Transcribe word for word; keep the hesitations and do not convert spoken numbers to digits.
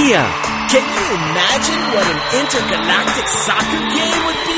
idea! Can you imagine what an intergalactic soccer game would be?